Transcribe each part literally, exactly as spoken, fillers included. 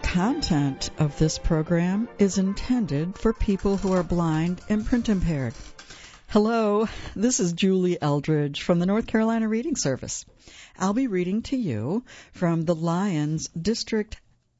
content of this program is intended for people who are blind and print impaired. Hello, this is Julie Eldridge from the North Carolina Reading Service. I'll be reading to you from the Lions District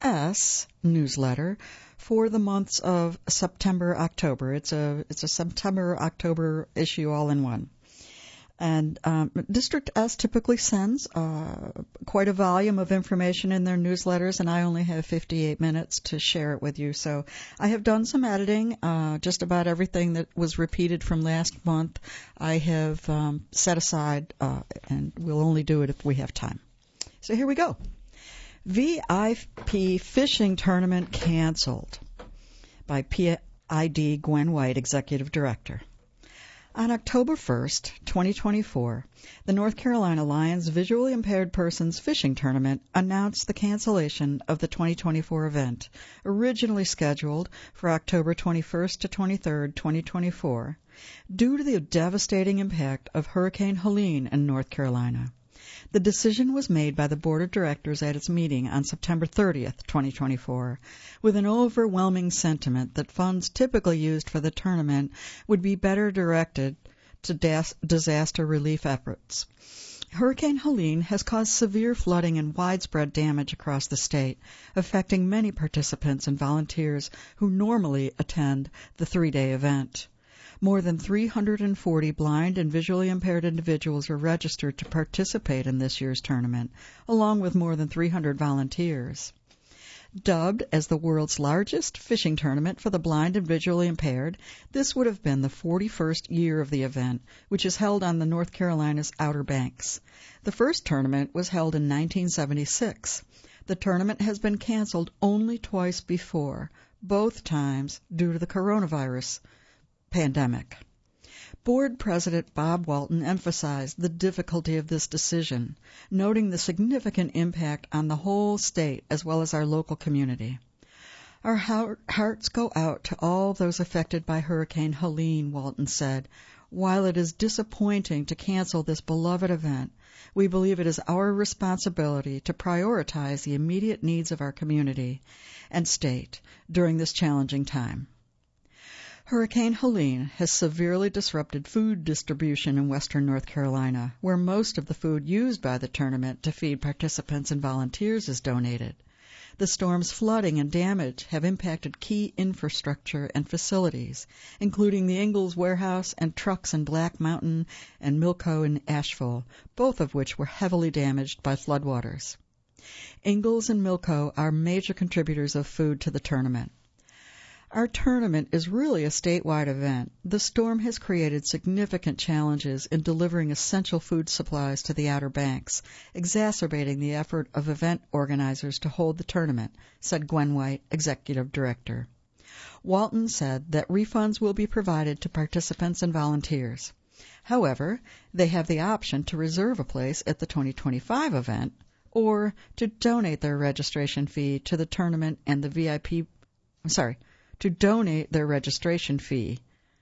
S newsletter for the months of September, October. It's a it's a September, October issue all in one. And um, District S typically sends uh, quite a volume of information in their newsletters, and I only have fifty-eight minutes to share it with you. So I have done some editing. Uh, just about everything that was repeated from last month I have um, set aside, uh, and we'll only do it if we have time. So here we go. V I P Fishing Tournament Canceled by P I D Gwen White, Executive Director. On October first, twenty twenty-four, the North Carolina Lions Visually Impaired Persons Fishing Tournament announced the cancellation of the twenty twenty-four event, originally scheduled for October twenty-first to twenty-third, twenty twenty-four, due to the devastating impact of Hurricane Helene in North Carolina. The decision was made by the Board of Directors at its meeting on September thirtieth, twenty twenty-four, with an overwhelming sentiment that funds typically used for the tournament would be better directed to das- disaster relief efforts. Hurricane Helene has caused severe flooding and widespread damage across the state, affecting many participants and volunteers who normally attend the three-day event. More than three hundred forty blind and visually impaired individuals are registered to participate in this year's tournament, along with more than three hundred volunteers. Dubbed as the world's largest fishing tournament for the blind and visually impaired, this would have been the forty-first year of the event, which is held on the North Carolina's Outer Banks. The first tournament was held in nineteen seventy-six. The tournament has been canceled only twice before, both times due to the coronavirus pandemic. Board President Bob Walton emphasized the difficulty of this decision, noting the significant impact on the whole state as well as our local community. Our hearts go out to all those affected by Hurricane Helene, Walton said. While it is disappointing to cancel this beloved event, we believe it is our responsibility to prioritize the immediate needs of our community and state during this challenging time. Hurricane Helene has severely disrupted food distribution in western North Carolina, where most of the food used by the tournament to feed participants and volunteers is donated. The storm's flooding and damage have impacted key infrastructure and facilities, including the Ingalls warehouse and trucks in Black Mountain and Milco in Asheville, both of which were heavily damaged by floodwaters. Ingalls and Milco are major contributors of food to the tournament. Our tournament is really a statewide event. The storm has created significant challenges in delivering essential food supplies to the Outer Banks, exacerbating the effort of event organizers to hold the tournament, said Gwen White, Executive Director. Walton said that refunds will be provided to participants and volunteers. However, they have the option to reserve a place at the twenty twenty-five event or to donate their registration fee to the tournament and the V I P, sorry, to donate their registration fee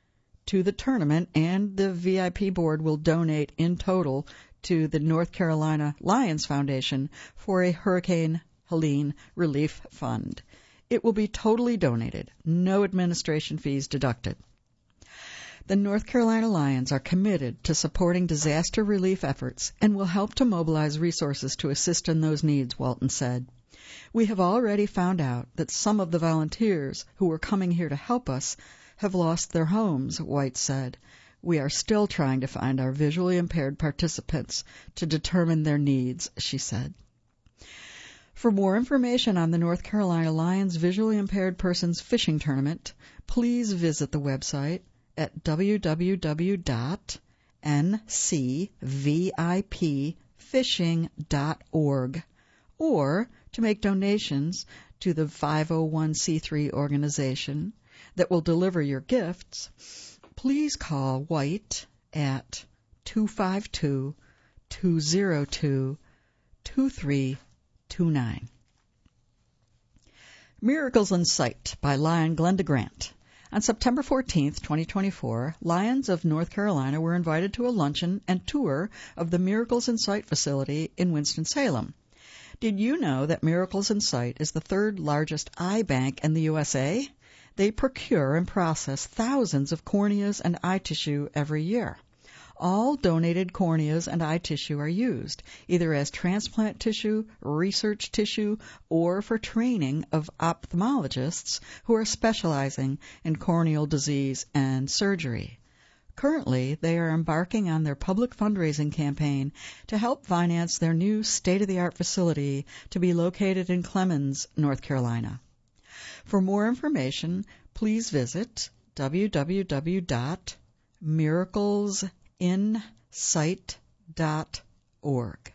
to the tournament, and the V I P board will donate in total to the North Carolina Lions Foundation for a Hurricane Helene Relief Fund. It will be totally donated, no administration fees deducted. The North Carolina Lions are committed to supporting disaster relief efforts and will help to mobilize resources to assist in those needs, Walton said. We have already found out that some of the volunteers who were coming here to help us have lost their homes, White said. We are still trying to find our visually impaired participants to determine their needs, she said. For more information on the North Carolina Lions Visually Impaired Persons Fishing Tournament, please visit the website at w w w dot n c v i p fishing dot org. Or to make donations to the five oh one c three organization that will deliver your gifts, please call White at two five two, two oh two, two three two nine. Miracles in Sight by Lion Glenda Grant. On September fourteenth, twenty twenty-four, Lions of North Carolina were invited to a luncheon and tour of the Miracles in Sight facility in Winston-Salem. Did you know that Miracles in Sight is the third largest eye bank in the U S A? They procure and process thousands of corneas and eye tissue every year. All donated corneas and eye tissue are used, either as transplant tissue, research tissue, or for training of ophthalmologists who are specializing in corneal disease and surgery. Currently, they are embarking on their public fundraising campaign to help finance their new state-of-the-art facility to be located in Clemmons, North Carolina. For more information, please visit w w w dot miracles in sight dot org.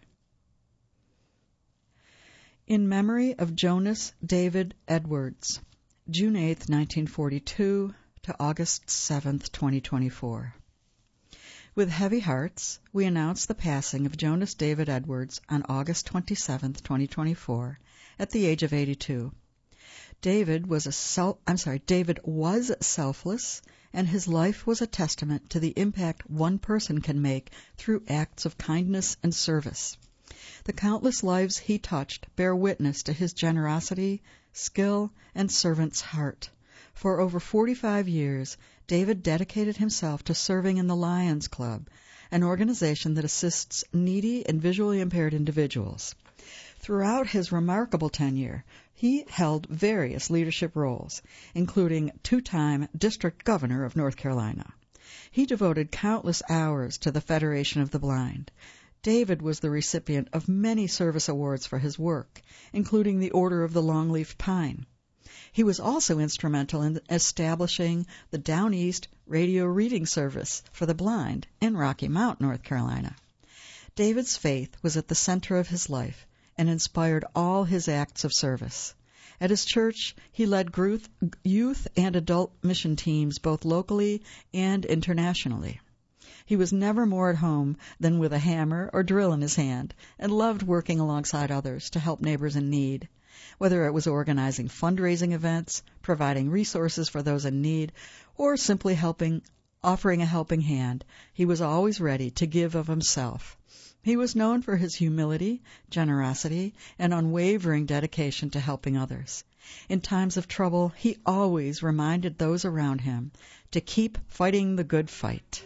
In memory of Jonas David Edwards, June eighth, nineteen forty-two to August seventh, twenty twenty-four. With heavy hearts, we announce the passing of Jonas David Edwards on August twenty-seventh, twenty twenty-four, at the age of eighty-two. David was a self, I'm sorry, David was selfless, and his life was a testament to the impact one person can make through acts of kindness and service. The countless lives he touched bear witness to his generosity, skill, and servant's heart. For over forty-five years, David dedicated himself to serving in the Lions Club, an organization that assists needy and visually impaired individuals. Throughout his remarkable tenure, he held various leadership roles, including two-time District Governor of North Carolina. He devoted countless hours to the Federation of the Blind. David was the recipient of many service awards for his work, including the Order of the Longleaf Pine. He was also instrumental in establishing the Down East radio reading service for the blind in Rocky Mount, North Carolina. David's faith was at the center of his life and inspired all his acts of service. At his church, he led youth and adult mission teams both locally and internationally. He was never more at home than with a hammer or drill in his hand, and loved working alongside others to help neighbors in need. Whether it was organizing fundraising events, providing resources for those in need, or simply helping, offering a helping hand, he was always ready to give of himself. He was known for his humility, generosity, and unwavering dedication to helping others. In times of trouble, he always reminded those around him to keep fighting the good fight.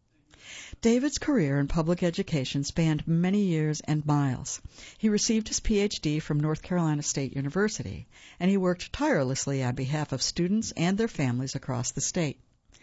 David's career in public education spanned many years and miles. He received his P H D from North Carolina State University, and he worked tirelessly on behalf of students and their families across the state.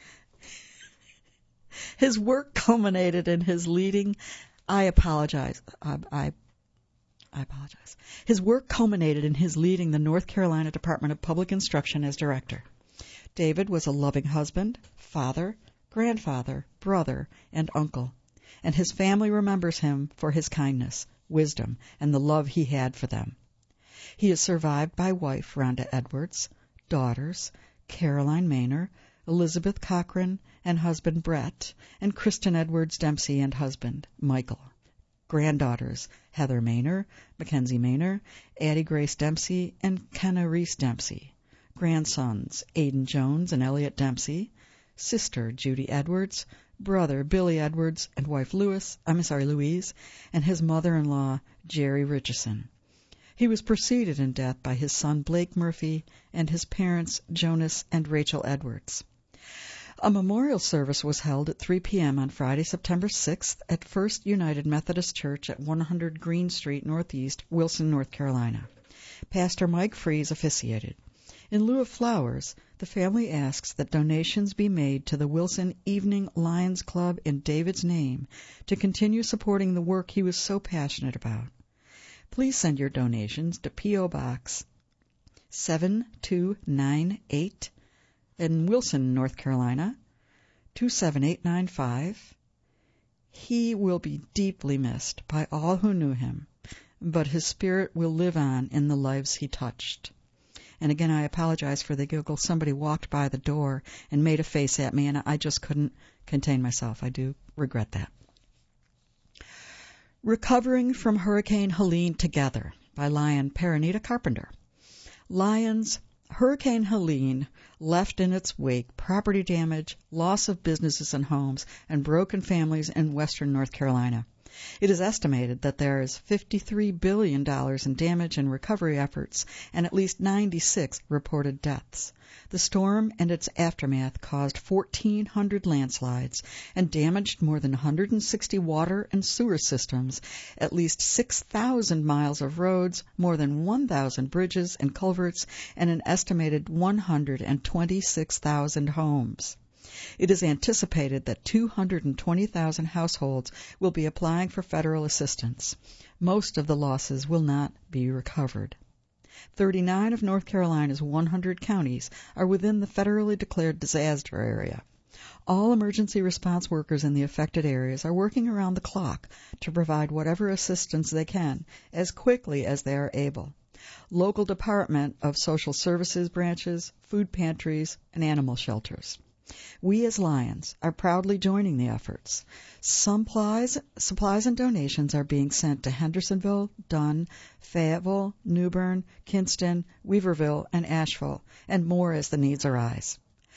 His work culminated in his leading I apologize. I, I, I apologize. His work culminated in his leading the North Carolina Department of Public Instruction as director. David was a loving husband, father, grandfather, brother, and uncle, and his family remembers him for his kindness, wisdom, and the love he had for them. He is survived by wife Rhonda Edwards, daughters Caroline Maynor, Elizabeth Cochran, and husband Brett, and Kristen Edwards Dempsey and husband Michael. Granddaughters Heather Maynor, Mackenzie Maynor, Addie Grace Dempsey, and Kenna Reese Dempsey. Grandsons Aiden Jones and Elliot Dempsey. Sister Judy Edwards, brother Billy Edwards, and wife Louis, I'm sorry, Louise, and his mother-in-law Jerry Richardson. He was preceded in death by his son Blake Murphy and his parents Jonas and Rachel Edwards. A memorial service was held at three p.m. on Friday, September sixth at First United Methodist Church at one hundred Green Street Northeast, Wilson, North Carolina. Pastor Mike Fries officiated. In lieu of flowers, the family asks that donations be made to the Wilson Evening Lions Club in David's name to continue supporting the work he was so passionate about. Please send your donations to P O. Box seven two nine eight in Wilson, North Carolina, two seven eight nine five. He will be deeply missed by all who knew him, but his spirit will live on in the lives he touched. And again, I apologize for the giggle. Somebody walked by the door and made a face at me, and I just couldn't contain myself. I do regret that. Recovering from Hurricane Helene Together by Lion Peronita Carpenter. Lions, Hurricane Helene left in its wake property damage, loss of businesses and homes, and broken families in western North Carolina. It is estimated that there is fifty-three billion dollars in damage and recovery efforts and at least ninety-six reported deaths. The storm and its aftermath caused fourteen hundred landslides and damaged more than one hundred sixty water and sewer systems, at least six thousand miles of roads, more than one thousand bridges and culverts, and an estimated one hundred twenty-six thousand homes. It is anticipated that two hundred twenty thousand households will be applying for federal assistance. Most of the losses will not be recovered. thirty-nine of North Carolina's one hundred counties are within the federally declared disaster area. All emergency response workers in the affected areas are working around the clock to provide whatever assistance they can as quickly as they are able. Local Department of Social Services branches, food pantries, and animal shelters. We as Lions are proudly joining the efforts. Supplies, supplies and donations are being sent to Hendersonville, Dunn, Fayetteville, New Bern, Kinston, Weaverville, and Asheville, and more as the needs arise.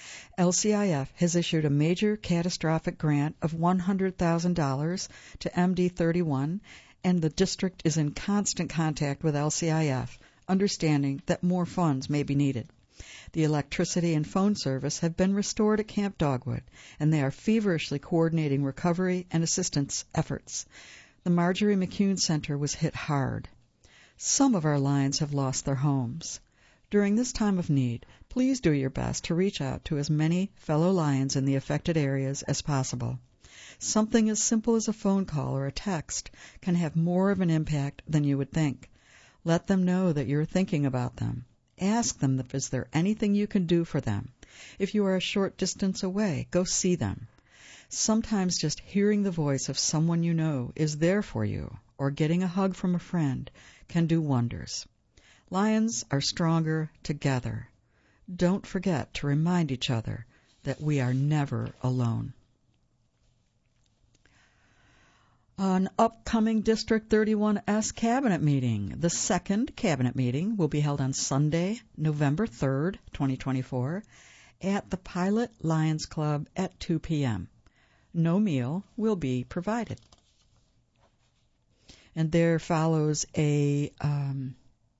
L C I F has issued a major catastrophic grant of one hundred thousand dollars to M D thirty-one, and the district is in constant contact with L C I F, understanding that more funds may be needed. The electricity and phone service have been restored at Camp Dogwood, and they are feverishly coordinating recovery and assistance efforts. The Marjorie McCune Center was hit hard. Some of our Lions have lost their homes. During this time of need, please do your best to reach out to as many fellow Lions in the affected areas as possible. Something as simple as a phone call or a text can have more of an impact than you would think. Let them know that you're thinking about them. Ask them if is there anything you can do for them. If you are a short distance away, go see them. Sometimes just hearing the voice of someone you know is there for you, or getting a hug from a friend, can do wonders. Lions are stronger together. Don't forget to remind each other that we are never alone. An upcoming District thirty-one S Cabinet meeting. The second Cabinet meeting will be held on Sunday, November third, twenty twenty-four, at the Pilot Lions Club at two p.m. No meal will be provided. And there follows a, um,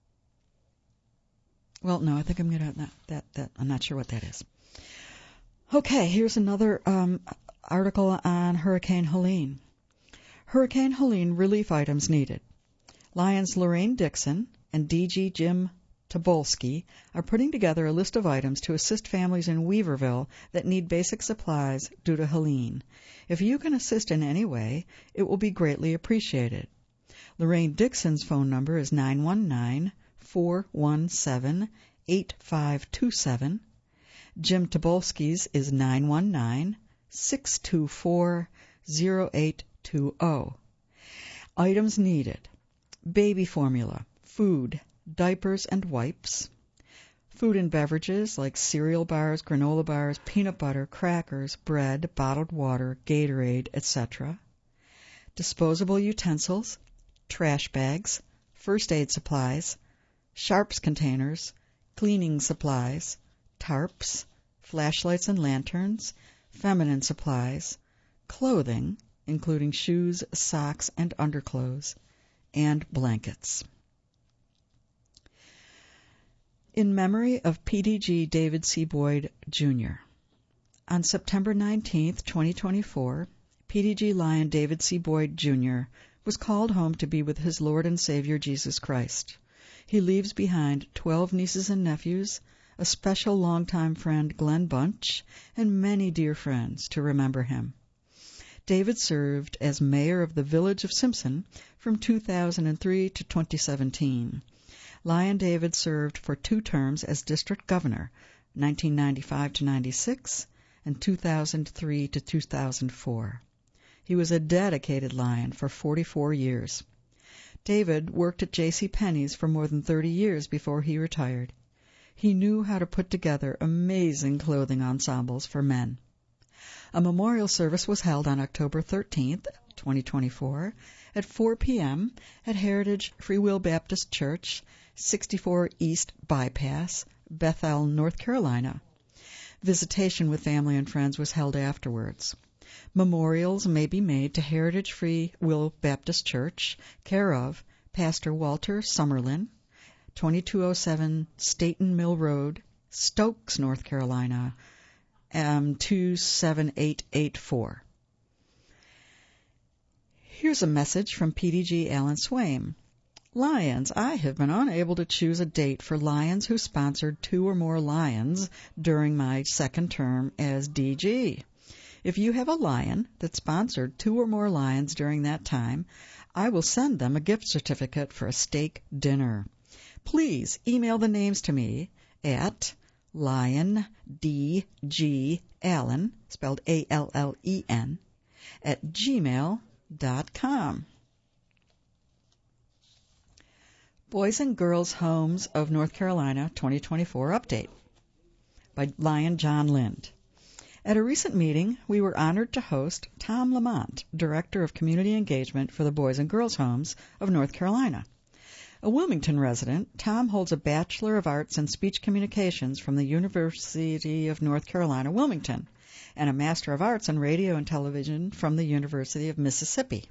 well, no, I think I'm going to, that, that, I'm not sure what that is. Okay, here's another um, article on Hurricane Helene. Hurricane Helene relief items needed. Lions Lorraine Dixon and D G Jim Tobolski are putting together a list of items to assist families in Weaverville that need basic supplies due to Helene. If you can assist in any way, it will be greatly appreciated. Lorraine Dixon's phone number is nine one nine, four one seven, eight five two seven. Jim Tobolski's is nine one nine, six two four, zero eight two zero. Items needed: baby formula, food, diapers and wipes, food and beverages like cereal bars, granola bars, peanut butter, crackers, bread, bottled water, Gatorade, et cetera, disposable utensils, trash bags, first aid supplies, sharps containers, cleaning supplies, tarps, flashlights and lanterns, feminine supplies, clothing, including shoes, socks, and underclothes, and blankets. In memory of P D G David C. Boyd, Junior On September nineteenth, twenty twenty-four, P D G Lion David C. Boyd, Junior was called home to be with his Lord and Savior Jesus Christ. He leaves behind twelve nieces and nephews, a special longtime friend, Glenn Bunch, and many dear friends to remember him. David served as mayor of the village of Simpson from two thousand three to twenty seventeen. Lion David served for two terms as district governor, nineteen ninety-five to ninety-six, and two thousand three to two thousand four. He was a dedicated Lion for forty-four years. David worked at J C. Penney's for more than thirty years before he retired. He knew how to put together amazing clothing ensembles for men. A memorial service was held on October thirteenth, twenty twenty-four, at four p.m. at Heritage Free Will Baptist Church, sixty-four East Bypass, Bethel, North Carolina. Visitation with family and friends was held afterwards. Memorials may be made to Heritage Free Will Baptist Church, care of Pastor Walter Summerlin, twenty-two oh seven Staten Mill Road, Stokes, North Carolina, um, two seven eight eight four. Here's a message from P D G Alan Swaim. Lions, I have been unable to choose a date for Lions who sponsored two or more Lions during my second term as D G. If you have a Lion that sponsored two or more Lions during that time, I will send them a gift certificate for a steak dinner. Please email the names to me at liondgallen, spelled A L L E N, at gmail dot com. Boys and Girls Homes of North Carolina twenty twenty-four Update by Lion John Lind. At a recent meeting, we were honored to host Tom Lamont, Director of Community Engagement for the Boys and Girls Homes of North Carolina. A Wilmington resident, Tom holds a Bachelor of Arts in Speech Communications from the University of North Carolina, Wilmington, and a Master of Arts in Radio and Television from the University of Mississippi.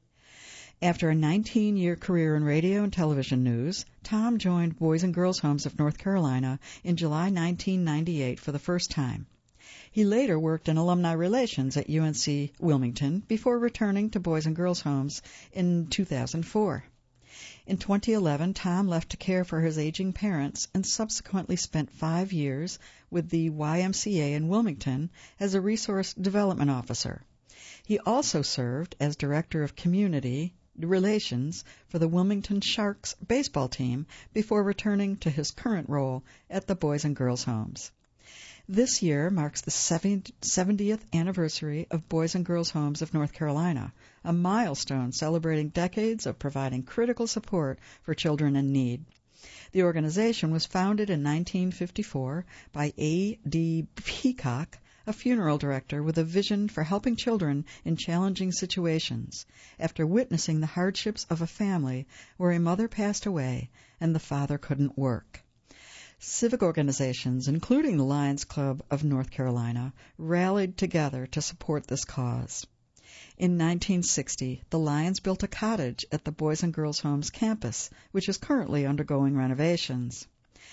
After a nineteen-year career in radio and television news, Tom joined Boys and Girls Homes of North Carolina in July nineteen ninety-eight for the first time. He later worked in alumni relations at U N C Wilmington before returning to Boys and Girls Homes in two thousand four. In twenty eleven, Tom left to care for his aging parents and subsequently spent five years with the Y M C A in Wilmington as a resource development officer. He also served as Director of Community Relations for the Wilmington Sharks baseball team before returning to his current role at the Boys and Girls Homes. This year marks the seventieth anniversary of Boys and Girls Homes of North Carolina, a milestone celebrating decades of providing critical support for children in need. The organization was founded in nineteen fifty-four by A D Peacock, a funeral director with a vision for helping children in challenging situations, after witnessing the hardships of a family where a mother passed away and the father couldn't work. Civic organizations, including the Lions Club of North Carolina, rallied together to support this cause. In nineteen sixty, the Lions built a cottage at the Boys and Girls Homes campus, which is currently undergoing renovations.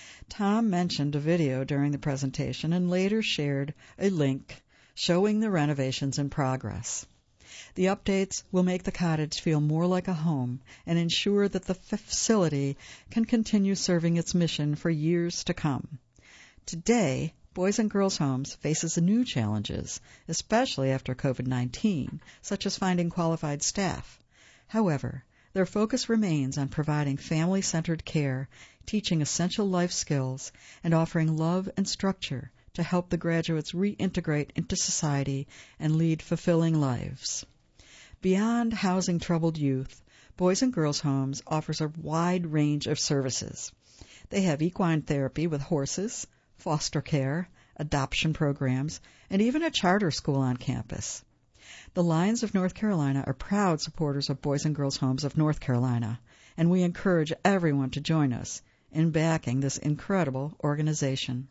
Tom mentioned a video during the presentation and later shared a link showing the renovations in progress. The updates will make the cottage feel more like a home and ensure that the facility can continue serving its mission for years to come. Today, Boys and Girls Homes faces new challenges, especially after COVID nineteen, such as finding qualified staff. However, their focus remains on providing family-centered care, teaching essential life skills, and offering love and structure to help the graduates reintegrate into society and lead fulfilling lives. Beyond housing troubled youth, Boys and Girls Homes offers a wide range of services. They have equine therapy with horses, foster care, adoption programs, and even a charter school on campus. The Lions of North Carolina are proud supporters of Boys and Girls Homes of North Carolina, and we encourage everyone to join us in backing this incredible organization.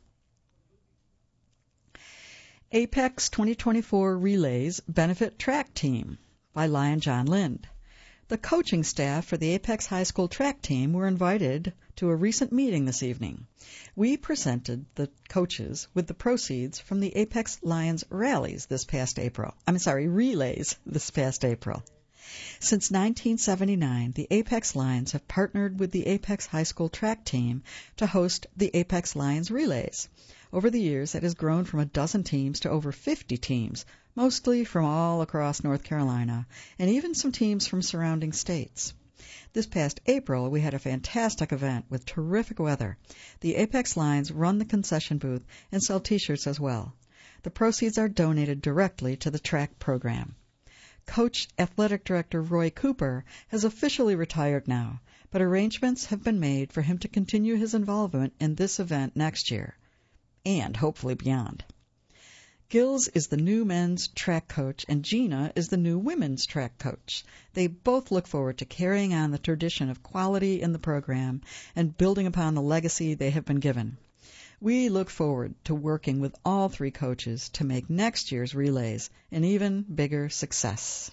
Apex twenty twenty-four Relays Benefit Track Team by Lion John Lind. The coaching staff for the Apex High School track team were invited to a recent meeting this evening. We presented the coaches with the proceeds from the Apex Lions rallies this past April. I'm sorry, relays this past April. Since nineteen seventy-nine, the Apex Lions have partnered with the Apex High School track team to host the Apex Lions Relays. Over the years, it has grown from a dozen teams to over fifty teams, mostly from all across North Carolina, and even some teams from surrounding states. This past April, we had a fantastic event with terrific weather. The Apex Lions run the concession booth and sell T-shirts as well. The proceeds are donated directly to the track program. Coach Athletic Director Roy Cooper has officially retired now, but arrangements have been made for him to continue his involvement in this event next year, and hopefully beyond. Gills is the new men's track coach, and Gina is the new women's track coach. They both look forward to carrying on the tradition of quality in the program and building upon the legacy they have been given. We look forward to working with all three coaches to make next year's relays an even bigger success.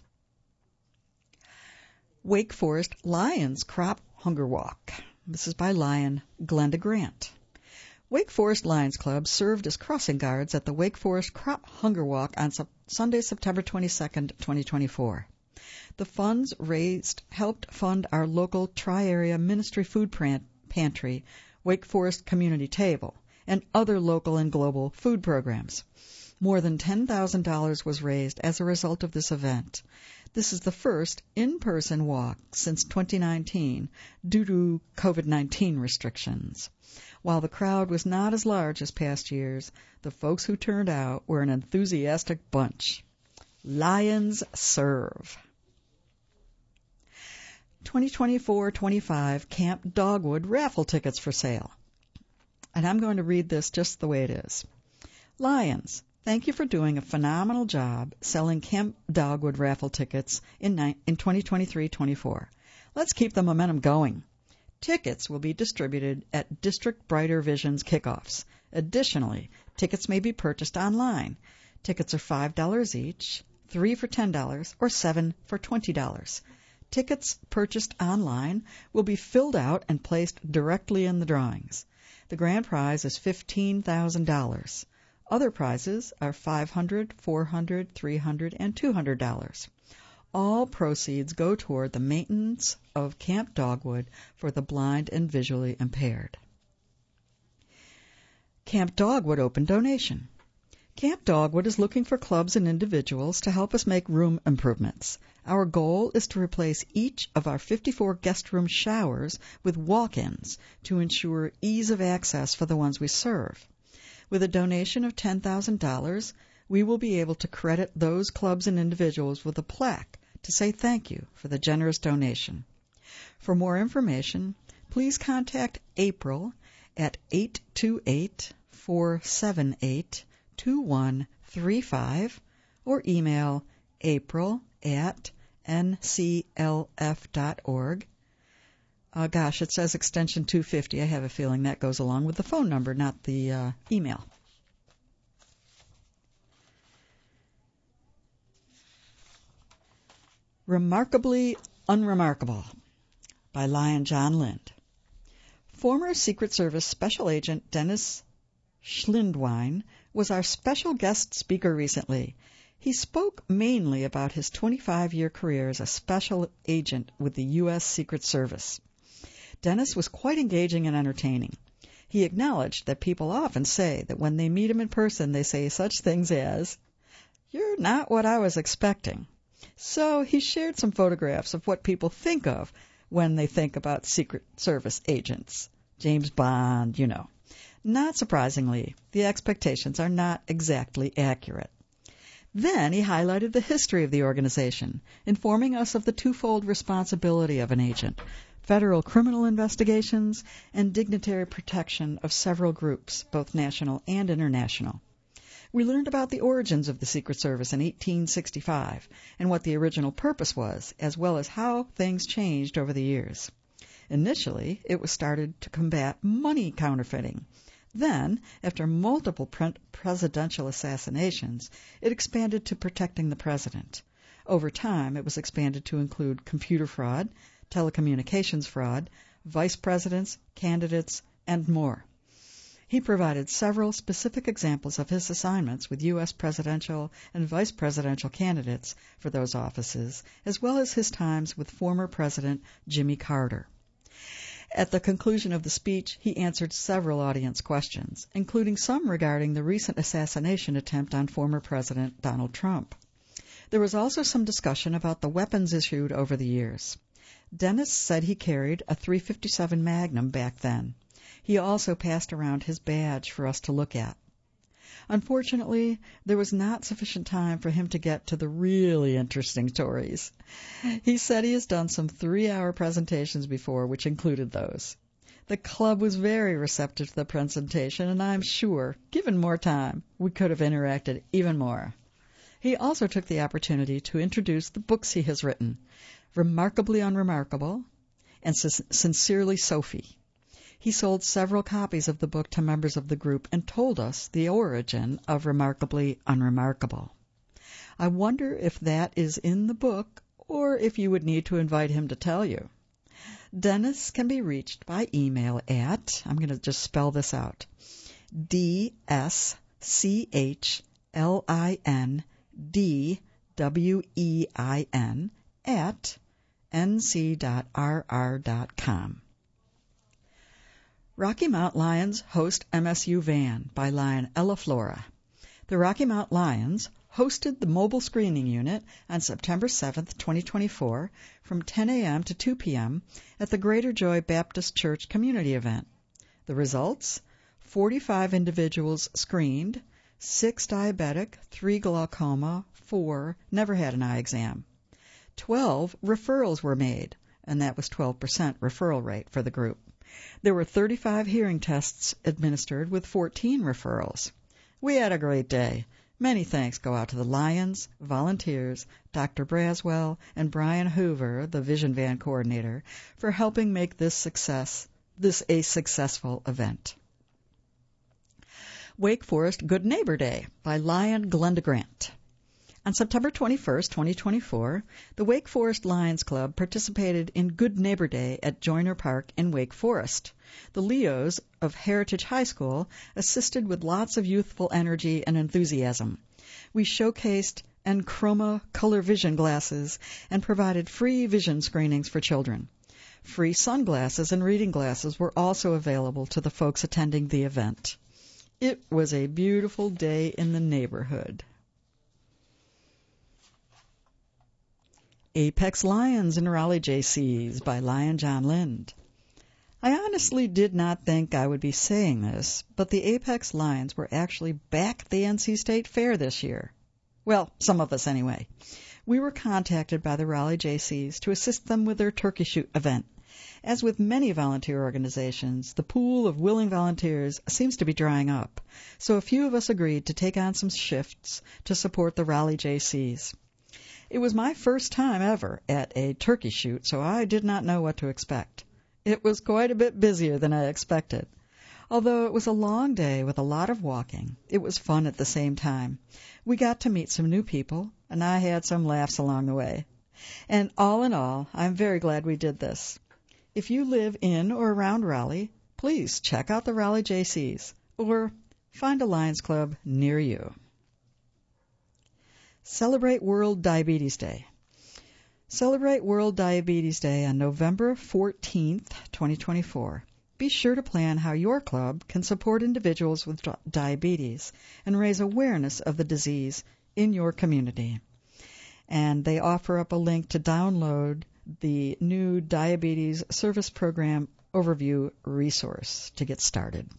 Wake Forest Lions Crop Hunger Walk. This is by Lion Glenda Grant. Wake Forest Lions Club served as crossing guards at the Wake Forest Crop Hunger Walk on Sunday, September twenty-second, twenty twenty-four. The funds raised helped fund our local tri-area ministry food pantry, Wake Forest Community Table, and other local and global food programs. More than ten thousand dollars was raised as a result of this event. This is the first in-person walk since twenty nineteen due to COVID nineteen restrictions. While the crowd was not as large as past years, the folks who turned out were an enthusiastic bunch. Lions serve. twenty twenty-four twenty-five Camp Dogwood raffle tickets for sale. And I'm going to read this just the way it is. Lions, thank you for doing a phenomenal job selling Camp Dogwood raffle tickets in twenty twenty-three twenty-four. Let's keep the momentum going. Tickets will be distributed at District Brighter Visions kickoffs. Additionally, tickets may be purchased online. Tickets are five dollars each, three for ten dollars, or seven for twenty dollars. Tickets purchased online will be filled out and placed directly in the drawings. The grand prize is fifteen thousand dollars. Other prizes are five hundred dollars, four hundred dollars, three hundred dollars, and two hundred dollars. All proceeds go toward the maintenance of Camp Dogwood for the blind and visually impaired. Camp Dogwood open donation. Camp Dogwood is looking for clubs and individuals to help us make room improvements. Our goal is to replace each of our fifty-four guest room showers with walk-ins to ensure ease of access for the ones we serve. With a donation of ten thousand dollars, we will be able to credit those clubs and individuals with a plaque to say thank you for the generous donation. For more information, please contact April at eight two eight, four seven eight, two one three five or email april at n c l f dot org. Uh, gosh, it says extension two fifty. I have a feeling that goes along with the phone number, not the uh, email. Remarkably Unremarkable by Lion John Lind. Former Secret Service Special Agent Dennis Schlindwein was our special guest speaker recently. He spoke mainly about his twenty-five-year career as a special agent with the U S Secret Service. Dennis was quite engaging and entertaining. He acknowledged that people often say that when they meet him in person, they say such things as, "You're not what I was expecting." So he shared some photographs of what people think of when they think about Secret Service agents. James Bond, you know. Not surprisingly, the expectations are not exactly accurate. Then he highlighted the history of the organization, informing us of the twofold responsibility of an agent: federal criminal investigations and dignitary protection of several groups, both national and international. We learned about the origins of the Secret Service in eighteen sixty-five and what the original purpose was, as well as how things changed over the years. Initially, it was started to combat money counterfeiting. Then, after multiple pre- presidential assassinations, it expanded to protecting the president. Over time, it was expanded to include computer fraud, telecommunications fraud, vice presidents, candidates, and more. He provided several specific examples of his assignments with U S presidential and vice presidential candidates for those offices, as well as his times with former President Jimmy Carter. At the conclusion of the speech, he answered several audience questions, including some regarding the recent assassination attempt on former President Donald Trump. There was also some discussion about the weapons issued over the years. Dennis said he carried a three fifty-seven Magnum back then. He also passed around his badge for us to look at. Unfortunately, there was not sufficient time for him to get to the really interesting stories. He said he has done some three-hour presentations before, which included those. The club was very receptive to the presentation, and I'm sure, given more time, we could have interacted even more. He also took the opportunity to introduce the books he has written, Remarkably Unremarkable and Sincerely Sophie. He sold several copies of the book to members of the group and told us the origin of Remarkably Unremarkable. I wonder if that is in the book or if you would need to invite him to tell you. Dennis can be reached by email at, I'm going to just spell this out, D S C H L I N D W E I N at n c dot r r dot com. Rocky Mount Lions host M S U Van by Lion Ella Flora. The Rocky Mount Lions hosted the mobile screening unit on September seventh, twenty twenty-four from ten a.m. to two p.m. at the Greater Joy Baptist Church community event. The results? forty-five individuals screened, six diabetic, three glaucoma, four never had an eye exam. twelve referrals were made, and that was twelve percent referral rate for the group. There were thirty-five hearing tests administered with fourteen referrals. We had a great day. Many thanks go out to the Lions, volunteers, Doctor Braswell, and Brian Hoover, the Vision Van coordinator, for helping make this success, this a successful event. Wake Forest Good Neighbor Day by Lion Glenda Grant. On September twenty-first, twenty twenty-four, the Wake Forest Lions Club participated in Good Neighbor Day at Joyner Park in Wake Forest. The Leos of Heritage High School assisted with lots of youthful energy and enthusiasm. We showcased Enchroma color vision glasses and provided free vision screenings for children. Free sunglasses and reading glasses were also available to the folks attending the event. It was a beautiful day in the neighborhood. Apex Lions and Raleigh J Cs by Lion John Lind. I honestly did not think I would be saying this, but the Apex Lions were actually back at the N C State Fair this year. Well, some of us anyway. We were contacted by the Raleigh J Cs to assist them with their turkey shoot event. As with many volunteer organizations, the pool of willing volunteers seems to be drying up, so a few of us agreed to take on some shifts to support the Raleigh J Cs. It was my first time ever at a turkey shoot, so I did not know what to expect. It was quite a bit busier than I expected. Although it was a long day with a lot of walking, it was fun at the same time. We got to meet some new people, and I had some laughs along the way. And all in all, I'm very glad we did this. If you live in or around Raleigh, please check out the Raleigh J Cs or find a Lions Club near you. Celebrate World Diabetes Day. Celebrate World Diabetes Day on November fourteenth, twenty twenty-four. Be sure to plan how your club can support individuals with diabetes and raise awareness of the disease in your community. And they offer up a link to download the new Diabetes Service Program Overview resource to get started.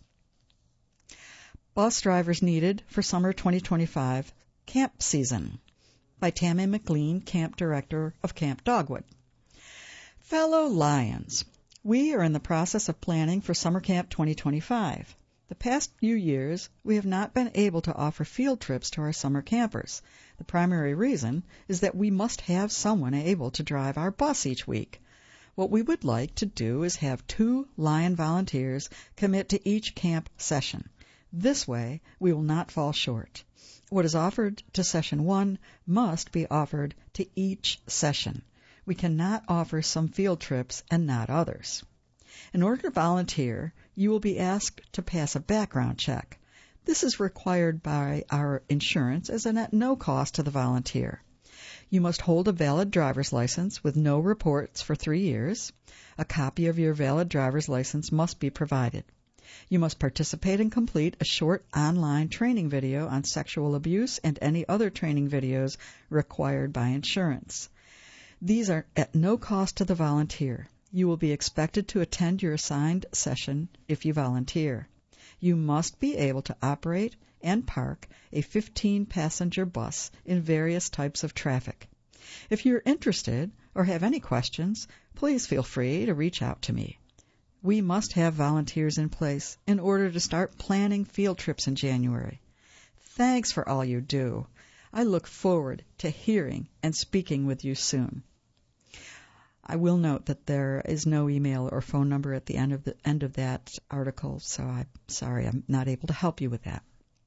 Bus drivers needed for summer twenty twenty-five camp season by Tammy McLean, Camp Director of Camp Dogwood. Fellow Lions, we are in the process of planning for Summer Camp twenty twenty-five. The past few years, we have not been able to offer field trips to our summer campers. The primary reason is that we must have someone able to drive our bus each week. What we would like to do is have two Lion volunteers commit to each camp session. This way, we will not fall short. What is offered to session one must be offered to each session. We cannot offer some field trips and not others. In order to volunteer, you will be asked to pass a background check. This is required by our insurance as an at no cost to the volunteer. You must hold a valid driver's license with no reports for three years. A copy of your valid driver's license must be provided. You must participate and complete a short online training video on sexual abuse and any other training videos required by insurance. These are at no cost to the volunteer. You will be expected to attend your assigned session if you volunteer. You must be able to operate and park a fifteen-passenger bus in various types of traffic. If you're interested or have any questions, please feel free to reach out to me. We must have volunteers in place in order to start planning field trips in January. Thanks for all you do. I look forward to hearing and speaking with you soon. I will note that there is no email or phone number at the end of the end of that article, so I'm sorry I'm not able to help you with that.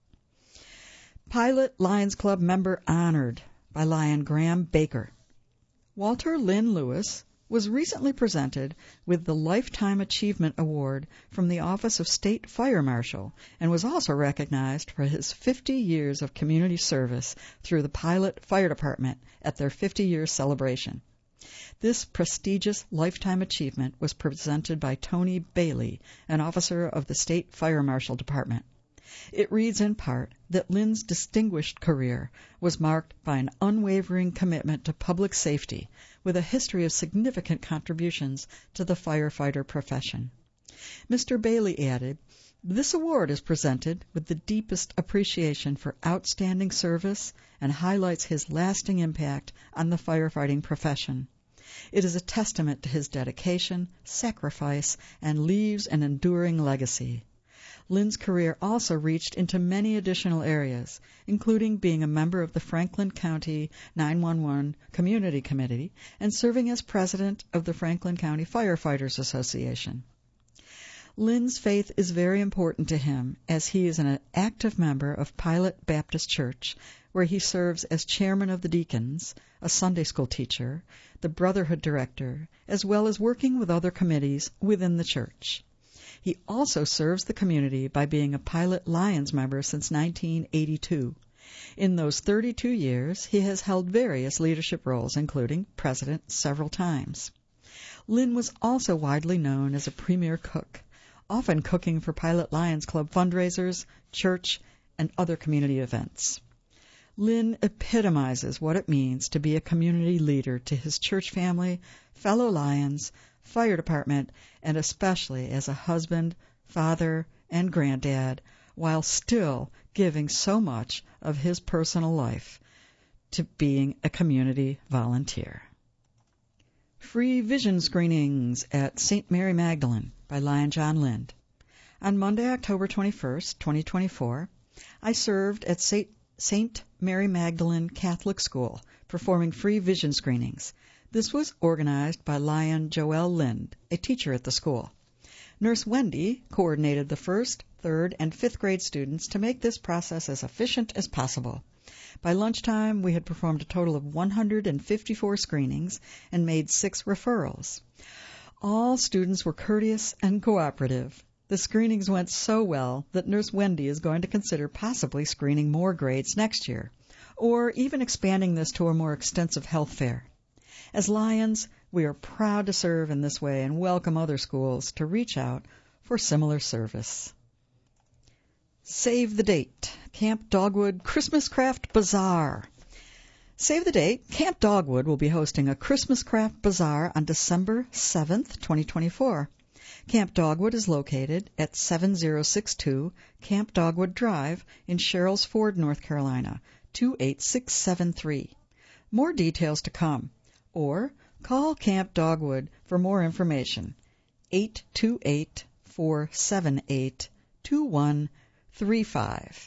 Pilot Lions Club member honored by Lion Graham Baker. Walter Lynn Lewis was recently presented with the Lifetime Achievement Award from the Office of State Fire Marshal and was also recognized for his fifty years of community service through the Pilot Fire Department at their fifty-year celebration. This prestigious lifetime achievement was presented by Tony Bailey, an officer of the State Fire Marshal Department. It reads in part that Lynn's distinguished career was marked by an unwavering commitment to public safety with a history of significant contributions to the firefighter profession. Mister Bailey added, "This award is presented with the deepest appreciation for outstanding service and highlights his lasting impact on the firefighting profession. It is a testament to his dedication, sacrifice, and leaves an enduring legacy." Lynn's career also reached into many additional areas, including being a member of the Franklin County nine one one Community Committee and serving as president of the Franklin County Firefighters Association. Lynn's faith is very important to him, as he is an active member of Pilot Baptist Church, where he serves as chairman of the deacons, a Sunday school teacher, the Brotherhood director, as well as working with other committees within the church. He also serves the community by being a Pilot Lions member since nineteen eighty-two. In those thirty-two years, he has held various leadership roles, including president several times. Lynn was also widely known as a premier cook, often cooking for Pilot Lions Club fundraisers, church, and other community events. Lynn epitomizes what it means to be a community leader to his church family, fellow Lions, fire department, and especially as a husband, father, and granddad, while still giving so much of his personal life to being a community volunteer. Free vision screenings at Saint Mary Magdalene by Lion John Lind. On Monday, October twenty-first, twenty twenty-four, I served at Saint Mary Magdalene Catholic School, performing free vision screenings. This was organized by Lion Joel Lind, a teacher at the school. Nurse Wendy coordinated the first, third, and fifth grade students to make this process as efficient as possible. By lunchtime, we had performed a total of one hundred fifty-four screenings and made six referrals. All students were courteous and cooperative. The screenings went so well that Nurse Wendy is going to consider possibly screening more grades next year, or even expanding this to a more extensive health fair. As Lions, we are proud to serve in this way and welcome other schools to reach out for similar service. Save the date. Camp Dogwood Christmas Craft Bazaar. Save the date. Camp Dogwood will be hosting a Christmas Craft Bazaar on December seventh, twenty twenty-four. Camp Dogwood is located at seven oh six two Camp Dogwood Drive in Sherrills Ford, North Carolina, two eight six seven three. More details to come, or call Camp Dogwood for more information, eight two eight, four seven eight, two one three five.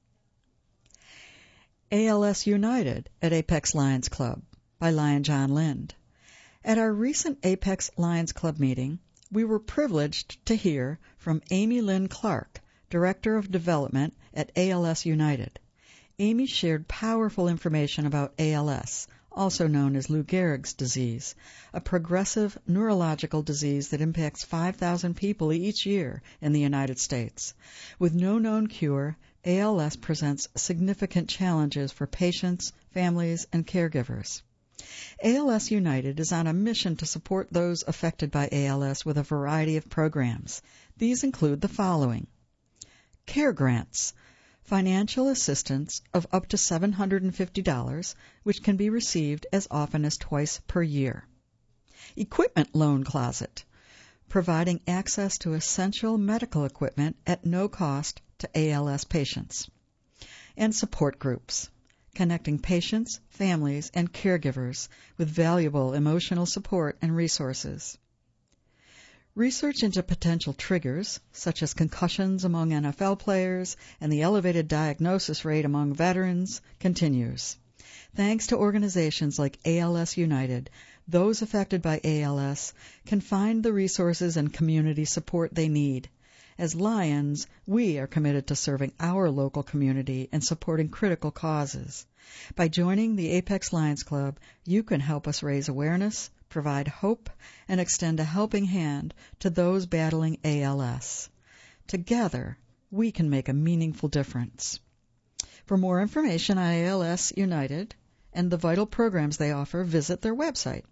A L S United at Apex Lions Club by Lion John Lind. At our recent Apex Lions Club meeting, we were privileged to hear from Amy Lynn Clark, Director of Development at A L S United. Amy shared powerful information about A L S, also known as Lou Gehrig's disease, a progressive neurological disease that impacts five thousand people each year in the United States. With no known cure, A L S presents significant challenges for patients, families, and caregivers. A L S United is on a mission to support those affected by A L S with a variety of programs. These include the following: Care Grants, financial assistance of up to seven hundred fifty dollars, which can be received as often as twice per year. Equipment Loan Closet, providing access to essential medical equipment at no cost to A L S patients. And support groups, connecting patients, families, and caregivers with valuable emotional support and resources. Research into potential triggers, such as concussions among N F L players and the elevated diagnosis rate among veterans, continues. Thanks to organizations like A L S United, those affected by A L S can find the resources and community support they need. As Lions, we are committed to serving our local community and supporting critical causes. By joining the Apex Lions Club, you can help us raise awareness, provide hope, and extend a helping hand to those battling A L S. Together, we can make a meaningful difference. For more information on A L S United and the vital programs they offer, visit their website,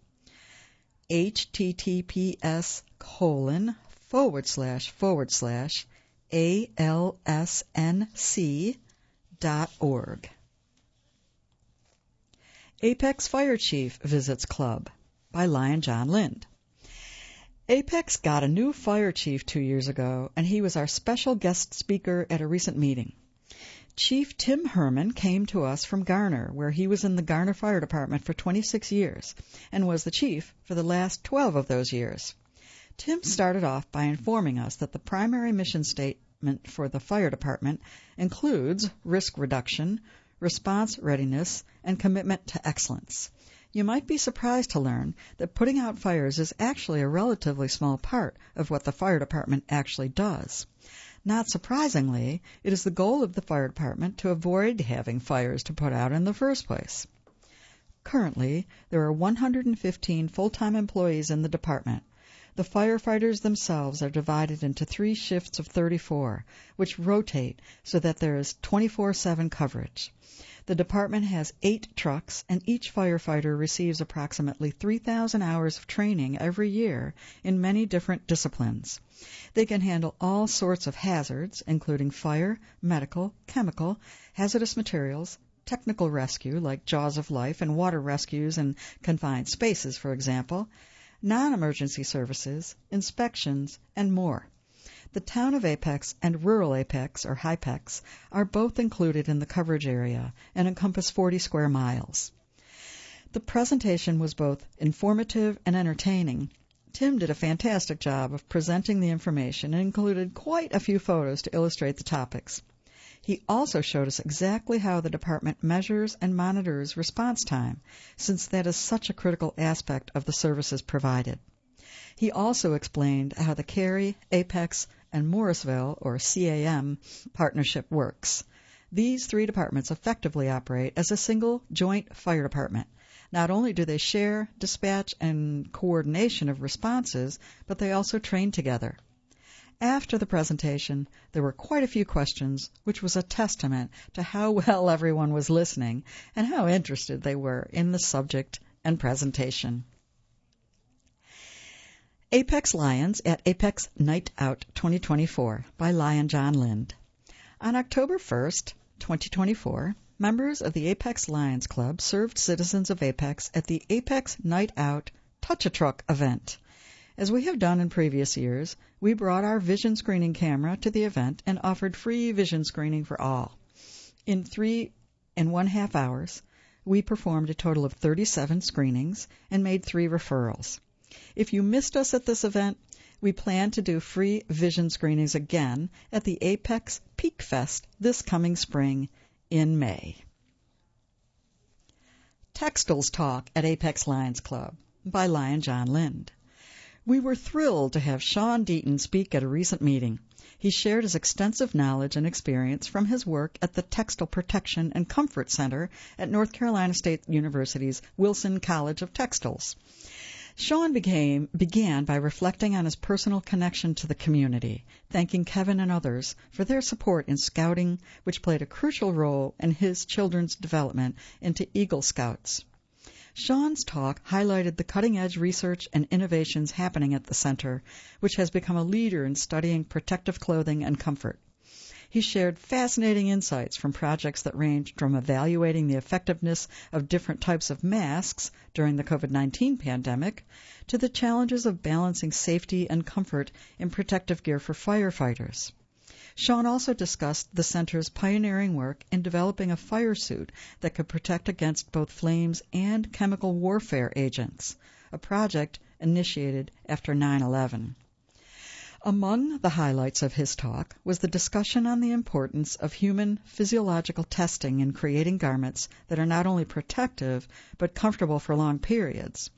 https colon forward slash forward slash alsnc dot org. Apex Fire Chief Visits Club by Lion John Lind. Apex got a new fire chief two years ago, and he was our special guest speaker at a recent meeting. Chief Tim Herman came to us from Garner, where he was in the Garner Fire Department for twenty-six years and was the chief for the last twelve of those years. Tim started off by informing us that the primary mission statement for the fire department includes risk reduction, response readiness, and commitment to excellence. You might be surprised to learn that putting out fires is actually a relatively small part of what the fire department actually does. Not surprisingly, it is the goal of the fire department to avoid having fires to put out in the first place. Currently, there are one hundred fifteen full-time employees in the department. The firefighters themselves are divided into three shifts of thirty-four, which rotate so that there is twenty-four seven coverage. The department has eight trucks, and each firefighter receives approximately three thousand hours of training every year in many different disciplines. They can handle all sorts of hazards, including fire, medical, chemical, hazardous materials, technical rescue like Jaws of Life and water rescues in confined spaces, for example, non-emergency services, inspections, and more. The town of Apex and rural Apex, or Hypex, are both included in the coverage area and encompass forty square miles. The presentation was both informative and entertaining. Tim did a fantastic job of presenting the information and included quite a few photos to illustrate the topics. He also showed us exactly how the department measures and monitors response time, since that is such a critical aspect of the services provided. He also explained how the Cary, Apex, and Morrisville, or C A M, partnership works. These three departments effectively operate as a single joint fire department. Not only do they share dispatch and coordination of responses, but they also train together. After the presentation, there were quite a few questions, which was a testament to how well everyone was listening and how interested they were in the subject and presentation. Apex Lions at Apex Night Out twenty twenty-four by Lion John Lind. On October first, twenty twenty-four, members of the Apex Lions Club served citizens of Apex at the Apex Night Out Touch-a-Truck event. As we have done in previous years, we brought our vision screening camera to the event and offered free vision screening for all. In three and one half hours, we performed a total of thirty-seven screenings and made three referrals. If you missed us at this event, we plan to do free vision screenings again at the Apex Peak Fest this coming spring in May. Textiles Talk at Apex Lions Club by Lion John Lind. We were thrilled to have Sean Deaton speak at a recent meeting. He shared his extensive knowledge and experience from his work at the Textile Protection and Comfort Center at North Carolina State University's Wilson College of Textiles. Sean became, began by reflecting on his personal connection to the community, thanking Kevin and others for their support in Scouting, which played a crucial role in his children's development into Eagle Scouts. Sean's talk highlighted the cutting-edge research and innovations happening at the center, which has become a leader in studying protective clothing and comfort. He shared fascinating insights from projects that ranged from evaluating the effectiveness of different types of masks during the COVID nineteen pandemic to the challenges of balancing safety and comfort in protective gear for firefighters. Sean also discussed the center's pioneering work in developing a fire suit that could protect against both flames and chemical warfare agents, a project initiated after nine eleven. Among the highlights of his talk was the discussion on the importance of human physiological testing in creating garments that are not only protective but comfortable for long periods.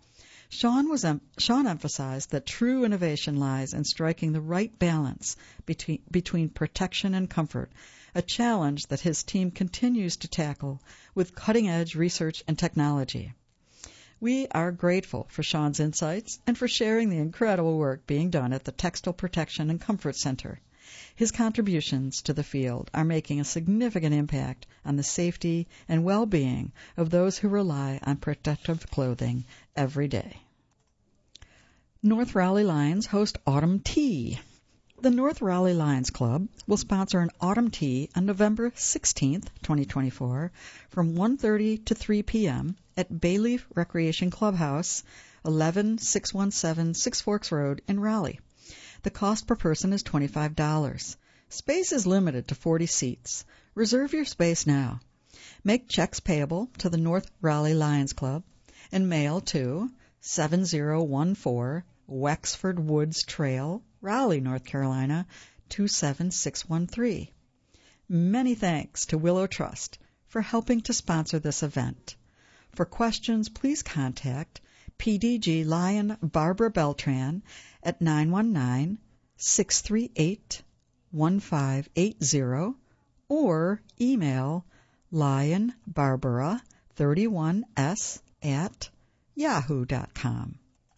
Sean, was em- Sean emphasized that true innovation lies in striking the right balance between, between protection and comfort, a challenge that his team continues to tackle with cutting-edge research and technology. We are grateful for Sean's insights and for sharing the incredible work being done at the Textile Protection and Comfort Center. His contributions to the field are making a significant impact on the safety and well-being of those who rely on protective clothing every day. North Raleigh Lions host Autumn Tea. The North Raleigh Lions Club will sponsor an autumn tea on November sixteenth, twenty twenty-four, from one thirty to three p.m. at Bayleaf Recreation Clubhouse, eleven six one seven Six Forks Road in Raleigh. The cost per person is twenty-five dollars. Space is limited to forty seats. Reserve your space now. Make checks payable to the North Raleigh Lions Club and mail to seven zero one four Wexford Woods Trail, Raleigh, North Carolina, two seven six one three. Many thanks to Willow Trust for helping to sponsor this event. For questions, please contact P D G Lion Barbara Beltran at nine one nine, six three eight, one five eight zero or email lionbarbara thirty-one s at yahoo dot com.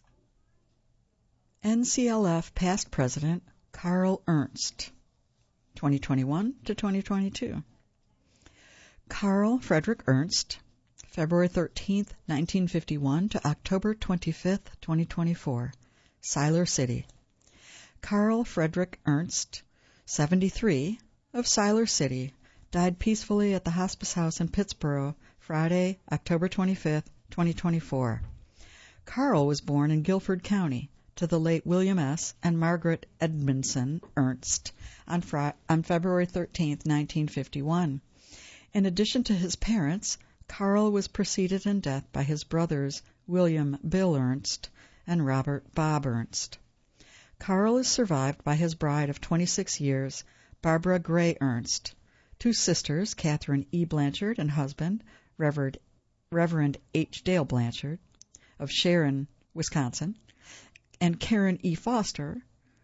N C L F past president Carl Ernst, twenty twenty-one to twenty twenty-two. Carl Frederick Ernst, February thirteenth, nineteen fifty-one to October twenty-fifth, twenty twenty-four, Siler City. Carl Frederick Ernst, seventy-three, of Siler City, died peacefully at the Hospice House in Pittsboro, Friday, October twenty-fifth, twenty twenty-four. Carl was born in Guilford County to the late William S. and Margaret Edmondson Ernst on, Fri- on February thirteenth, nineteen fifty-one. In addition to his parents, Carl was preceded in death by his brothers William Bill Ernst and Robert Bob Ernst. Carl is survived by his bride of twenty-six years, Barbara Gray Ernst, two sisters, Catherine E. Blanchard and husband, Reverend, Reverend H. Dale Blanchard, of Sharon, Wisconsin, and Karen E. Foster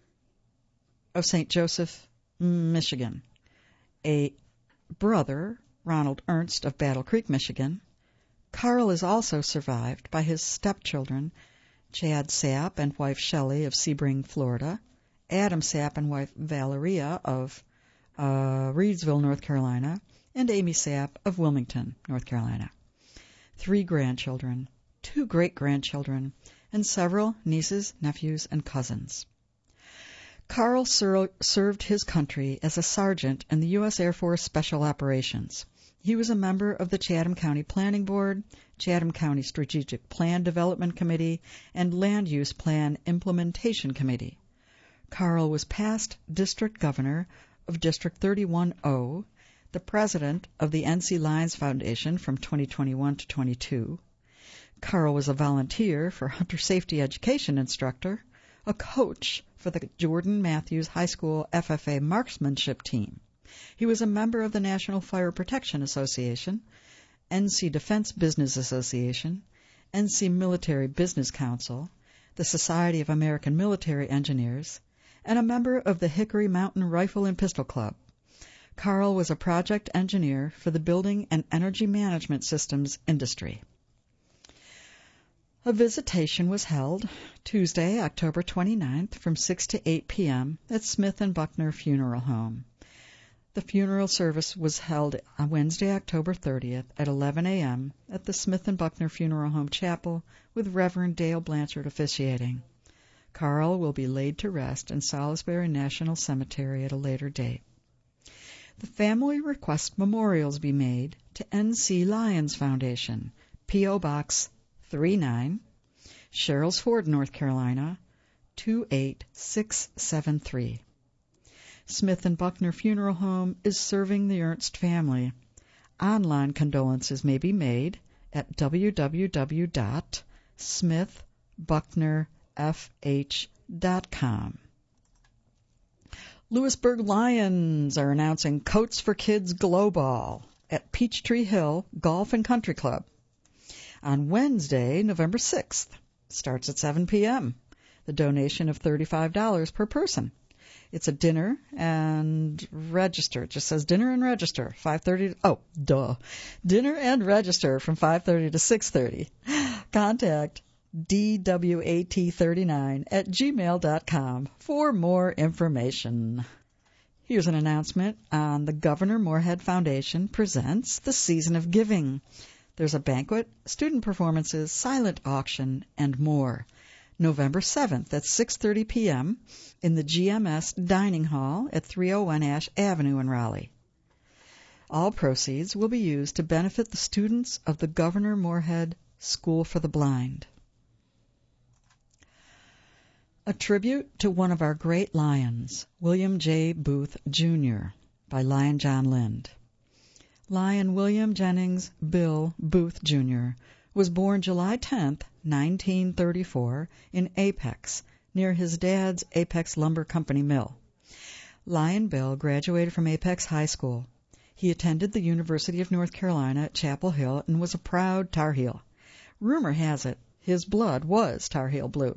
of Saint Joseph, Michigan. A brother, Ronald Ernst of Battle Creek, Michigan. Carl is also survived by his stepchildren, Chad Sapp and wife Shelley of Sebring, Florida, Adam Sapp and wife Valeria of uh, Reedsville, North Carolina, and Amy Sapp of Wilmington, North Carolina. Three grandchildren, two great-grandchildren, and several nieces, nephews, and cousins. Carl ser- served his country as a sergeant in the U S Air Force Special Operations. He was a member of the Chatham County Planning Board, Chatham County Strategic Plan Development Committee, and Land Use Plan Implementation Committee. Carl was past district governor of District thirty-one O, the president of the N C Lions Foundation from twenty twenty-one to twenty-two. Carl was a volunteer for hunter safety education instructor, a coach for the Jordan Matthews High School F F A marksmanship team. He was a member of the National Fire Protection Association, N C Defense Business Association, N C Military Business Council, the Society of American Military Engineers, and a member of the Hickory Mountain Rifle and Pistol Club. Carl was a project engineer for the building and energy management systems industry. A visitation was held Tuesday, October twenty-ninth, from six to eight p.m. at Smith and Buckner Funeral Home. The funeral service was held on Wednesday, October thirtieth at eleven a.m. at the Smith and Buckner Funeral Home Chapel with Reverend Dale Blanchard officiating. Carl will be laid to rest in Salisbury National Cemetery at a later date. The family requests memorials be made to N C Lions Foundation, P O. Box thirty-nine, Sherrills Ford, North Carolina, two eight six seven three. Smith and Buckner Funeral Home is serving the Ernst family. Online condolences may be made at w w w dot smith buckner f h dot com. Lewisburg Lions are announcing Coats for Kids Glow Ball at Peachtree Hill Golf and Country Club on Wednesday, November sixth. Starts at seven p.m. The donation of thirty-five dollars per person. It's a dinner and register. It just says dinner and register. five thirty. Oh, duh. Dinner and register from five thirty to six thirty. Contact D W A T thirty-nine at gmail dot com for more information. Here's an announcement on the Governor Moorhead Foundation presents the Season of Giving. There's a banquet, student performances, silent auction, and more. November seventh at six thirty p.m. in the G M S Dining Hall at three oh one Ash Avenue in Raleigh. All proceeds will be used to benefit the students of the Governor Moorhead School for the Blind. A tribute to one of our great lions, William J. Booth, Junior, by Lion John Lind. Lion William Jennings Bill Booth, Junior was born July tenth, nineteen thirty-four, in Apex, near his dad's Apex Lumber Company mill. Lion Bill graduated from Apex High School. He attended the University of North Carolina at Chapel Hill and was a proud Tar Heel. Rumor has it his blood was Tar Heel blue.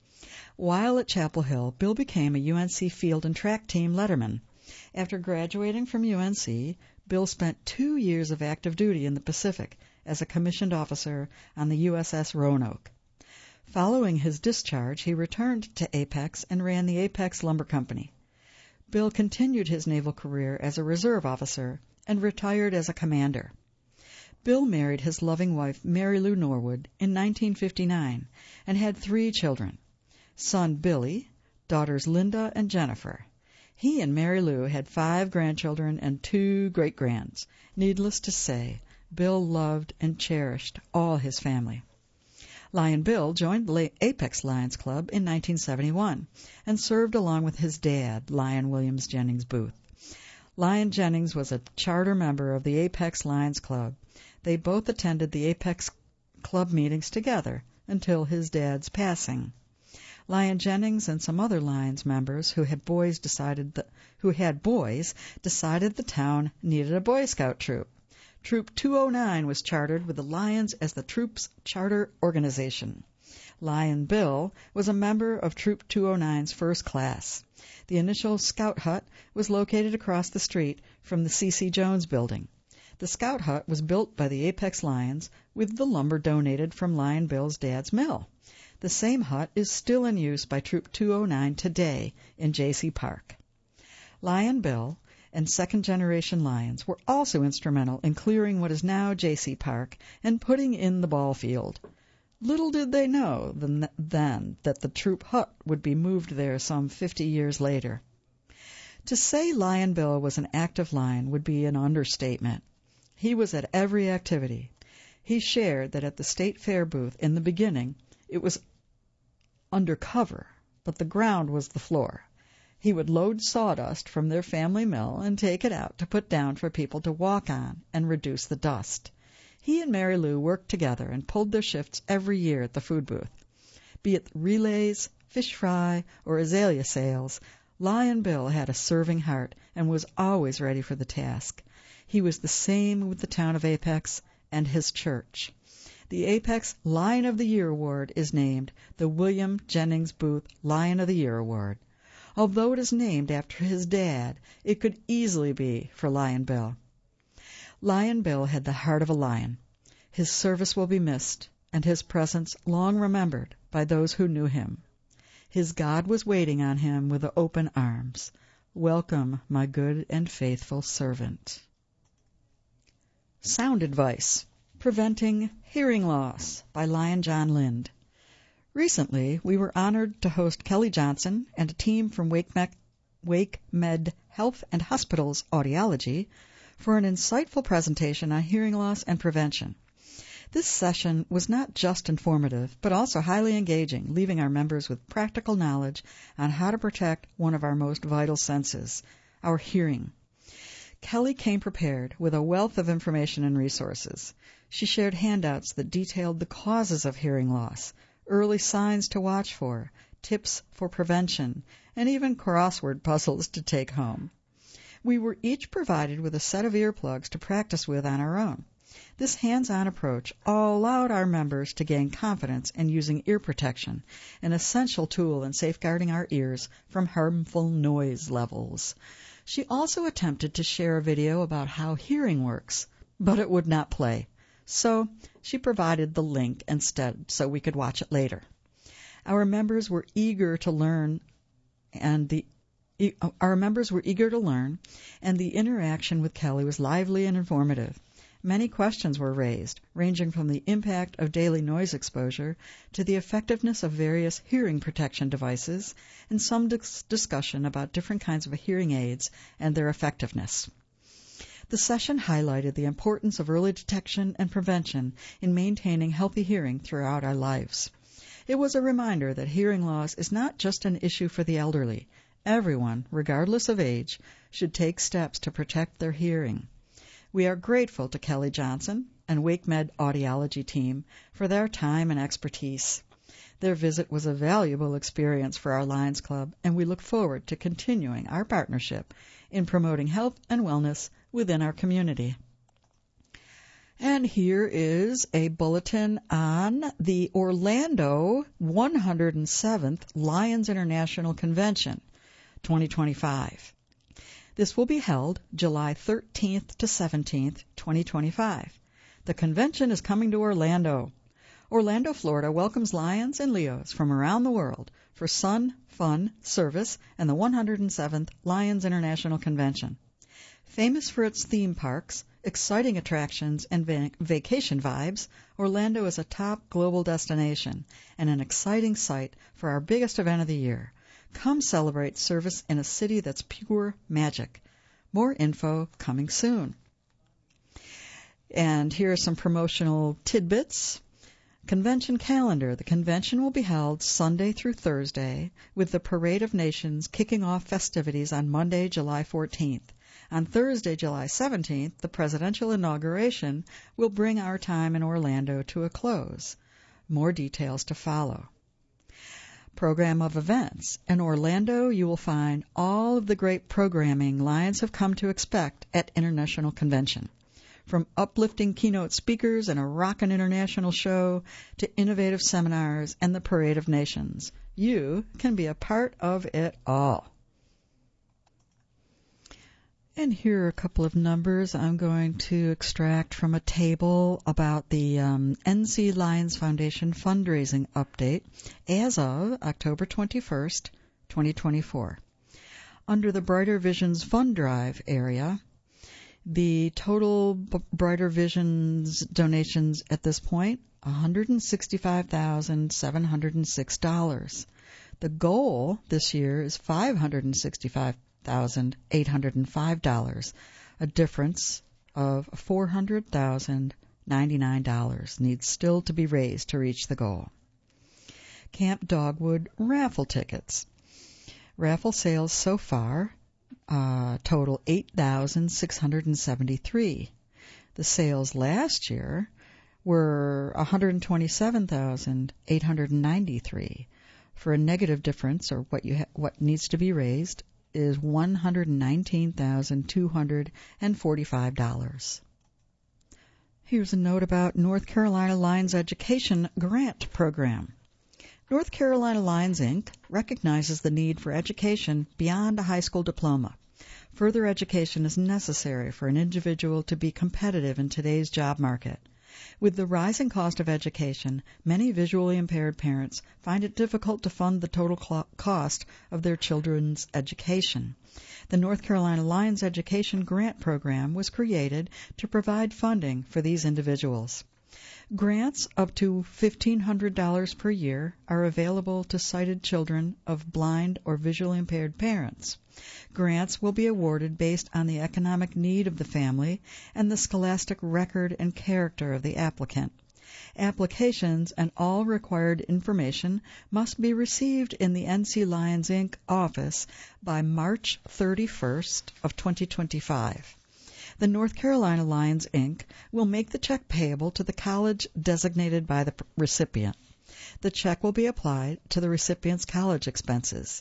While at Chapel Hill, Bill became a U N C field and track team letterman. After graduating from U N C, Bill spent two years of active duty in the Pacific as a commissioned officer on the U S S Roanoke. Following his discharge, he returned to Apex and ran the Apex Lumber Company. Bill continued his naval career as a reserve officer and retired as a commander. Bill married his loving wife, Mary Lou Norwood, in nineteen fifty-nine and had three children, son Billy, daughters Linda and Jennifer. He and Mary Lou had five grandchildren and two great-grands. Needless to say, Bill loved and cherished all his family. Lion Bill joined the Apex Lions Club in nineteen seventy-one and served along with his dad, Lion Williams Jennings Booth. Lion Jennings was a charter member of the Apex Lions Club. They both attended the Apex Club meetings together until his dad's passing. Lion Jennings and some other Lions members who had boys decided that, who had boys decided the town needed a Boy Scout troop. Troop two oh nine was chartered with the Lions as the troop's charter organization. Lion Bill was a member of Troop two oh nine's first class. The initial Scout Hut was located across the street from the C C Jones building. The Scout Hut was built by the Apex Lions with the lumber donated from Lion Bill's dad's mill. The same hut is still in use by Troop two oh nine today in J C Park. Lion Bill and second-generation Lions were also instrumental in clearing what is now J C Park and putting in the ball field. Little did they know then that the troop hut would be moved there some fifty years later. To say Lion Bill was an active Lion would be an understatement. He was at every activity. He shared that at the State Fair booth in the beginning, it was undercover, but the ground was the floor. He would load sawdust from their family mill and take it out to put down for people to walk on and reduce the dust. He and Mary Lou worked together and pulled their shifts every year at the food booth. Be it relays, fish fry, or azalea sales, Lion Bill had a serving heart and was always ready for the task. He was the same with the town of Apex and his church. The Apex Lion of the Year Award is named the William Jennings Booth Lion of the Year Award. Although it is named after his dad, it could easily be for Lion Bill. Lion Bill had the heart of a lion. His service will be missed, and his presence long remembered by those who knew him. His God was waiting on him with open arms. Welcome, my good and faithful servant. Sound Advice: Preventing Hearing Loss by Lion John Lind. Recently, we were honored to host Kelly Johnson and a team from Wake Med, Wake Med Health and Hospitals Audiology for an insightful presentation on hearing loss and prevention. This session was not just informative, but also highly engaging, leaving our members with practical knowledge on how to protect one of our most vital senses, our hearing. Kelly came prepared with a wealth of information and resources. She shared handouts that detailed the causes of hearing loss, early signs to watch for, tips for prevention, and even crossword puzzles to take home. We were each provided with a set of earplugs to practice with on our own. This hands-on approach allowed our members to gain confidence in using ear protection, an essential tool in safeguarding our ears from harmful noise levels. She also attempted to share a video about how hearing works, but it would not play. So she provided the link instead so we could watch it later. Our members were eager to learn and the Our members were eager to learn, and the interaction with Kelly was lively and informative. Many questions were raised, ranging from the impact of daily noise exposure to the effectiveness of various hearing protection devices, and some dis- discussion about different kinds of hearing aids and their effectiveness. The session highlighted the importance of early detection and prevention in maintaining healthy hearing throughout our lives. It was a reminder that hearing loss is not just an issue for the elderly. Everyone, regardless of age, should take steps to protect their hearing. We are grateful to Kelly Johnson and WakeMed Audiology team for their time and expertise. Their visit was a valuable experience for our Lions Club, and we look forward to continuing our partnership in promoting health and wellness within our community. And here is a bulletin on the Orlando one hundred seventh Lions International Convention twenty twenty-five. This will be held July thirteenth to seventeenth, twenty twenty-five. The convention is coming to Orlando. Orlando, Florida welcomes Lions and Leos from around the world for sun, fun, service, and the one hundred seventh Lions International Convention. Famous for its theme parks, exciting attractions, and va- vacation vibes, Orlando is a top global destination and an exciting site for our biggest event of the year. Come celebrate service in a city that's pure magic. More info coming soon. And here are some promotional tidbits. Convention calendar. The convention will be held Sunday through Thursday, with the Parade of Nations kicking off festivities on Monday, July fourteenth. On Thursday, July seventeenth, the presidential inauguration will bring our time in Orlando to a close. More details to follow. Program of events. In Orlando, you will find all of the great programming Lions have come to expect at International Convention. From uplifting keynote speakers and a rockin' international show to innovative seminars and the Parade of Nations, you can be a part of it all. And here are a couple of numbers I'm going to extract from a table about the um, N C Lions Foundation fundraising update as of October twenty-first, twenty twenty-four. Under the Brighter Visions Fund Drive area, the total B- Brighter Visions donations at this point, one hundred sixty-five thousand seven hundred six dollars. The goal this year is five hundred sixty-five thousand eight hundred five dollars, a difference of four hundred thousand ninety-nine dollars needs still to be raised to reach the goal. Camp Dogwood raffle tickets. Raffle sales so far uh, total eight thousand six hundred seventy-three. The sales last year were one hundred twenty-seven thousand eight hundred ninety-three. For a negative difference, or what you ha- what needs to be raised, is one hundred nineteen thousand two hundred forty-five dollars. Here's a note about North Carolina Lions Education Grant Program. North Carolina Lions, Incorporated recognizes the need for education beyond a high school diploma. Further education is necessary for an individual to be competitive in today's job market. With the rising cost of education, many visually impaired parents find it difficult to fund the total cl- cost of their children's education. The North Carolina Lions Education Grant Program was created to provide funding for these individuals. Grants up to fifteen hundred dollars per year are available to sighted children of blind or visually impaired parents. Grants will be awarded based on the economic need of the family and the scholastic record and character of the applicant. Applications and all required information must be received in the N C Lions, Incorporated office by March thirty-first of twenty twenty-five. The North Carolina Lions, Incorporated will make the check payable to the college designated by the recipient. The check will be applied to the recipient's college expenses.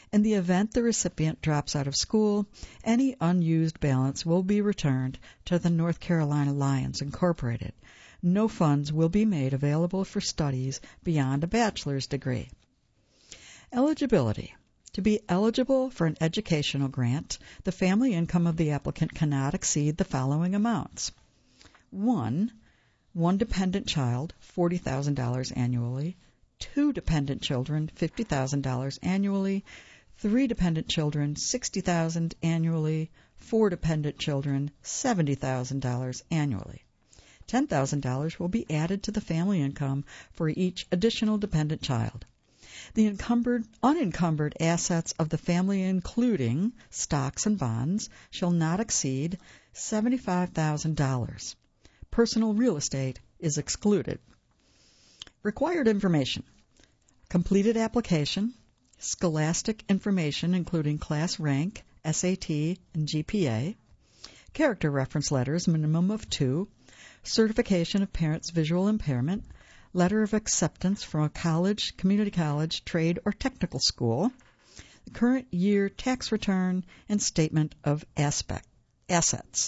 In the event the recipient drops out of school, any unused balance will be returned to the North Carolina Lions Incorporated. No funds will be made available for studies beyond a bachelor's degree. Eligibility. To be eligible for an educational grant, the family income of the applicant cannot exceed the following amounts. One, one dependent child, forty thousand dollars annually. Two dependent children, fifty thousand dollars annually. Three dependent children, sixty thousand dollars annually. Four dependent children, seventy thousand dollars annually. ten thousand dollars will be added to the family income for each additional dependent child. The encumbered, unencumbered assets of the family, including stocks and bonds, shall not exceed seventy-five thousand dollars. Personal real estate is excluded. Required information: completed application, scholastic information including class rank, S A T, and G P A, character reference letters, minimum of two, certification of parents' visual impairment, letter of acceptance from a college, community college, trade, or technical school, the current year tax return, and statement of aspect, assets.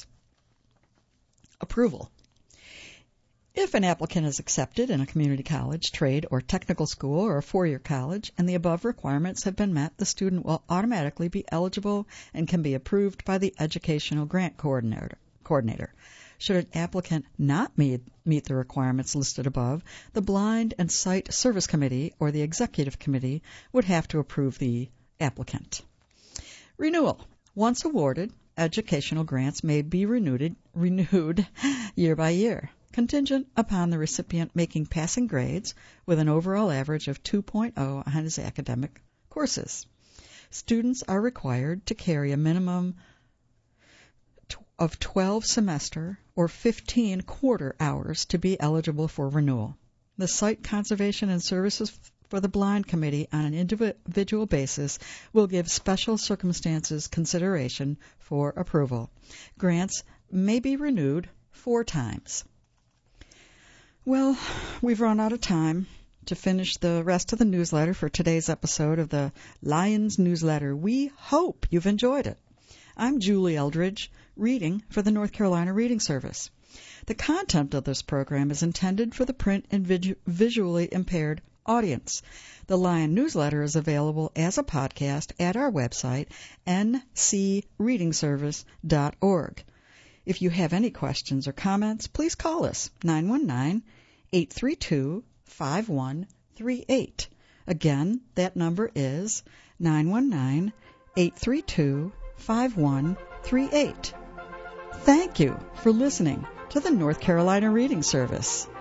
Approval. If an applicant is accepted in a community college, trade, or technical school, or a four-year college, and the above requirements have been met, the student will automatically be eligible and can be approved by the Educational Grant Coordinator. coordinator. Should an applicant not meet, meet the requirements listed above, the Blind and Sight Service Committee or the Executive Committee would have to approve the applicant. Renewal. Once awarded, educational grants may be renewed, renewed year by year, contingent upon the recipient making passing grades with an overall average of two point oh on his academic courses. Students are required to carry a minimum of twelve semester or fifteen quarter hours to be eligible for renewal. The Site Conservation and Services for the Blind Committee on an individual basis will give special circumstances consideration for approval. Grants may be renewed four times. Well, we've run out of time to finish the rest of the newsletter for today's episode of the Lions Newsletter. We hope you've enjoyed it. I'm Julie Eldridge, reading for the North Carolina Reading Service. The content of this program is intended for the print and vid- visually impaired audience. The Lion Newsletter is available as a podcast at our website, n c reading service dot org. If you have any questions or comments, please call us, nine one nine, eight three two, five one three eight. Again, that number is nine one nine, eight three two, five one three eight. Thank you for listening to the North Carolina Reading Service.